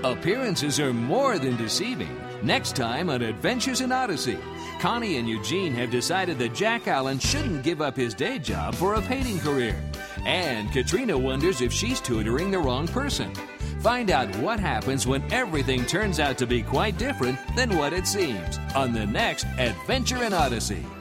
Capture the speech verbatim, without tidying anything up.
Appearances are more than deceiving. Next time on Adventures in Odyssey, Connie and Eugene have decided that Jack Allen shouldn't give up his day job for a painting career. And Katrina wonders if she's tutoring the wrong person. Find out what happens when everything turns out to be quite different than what it seems on the next Adventure in Odyssey.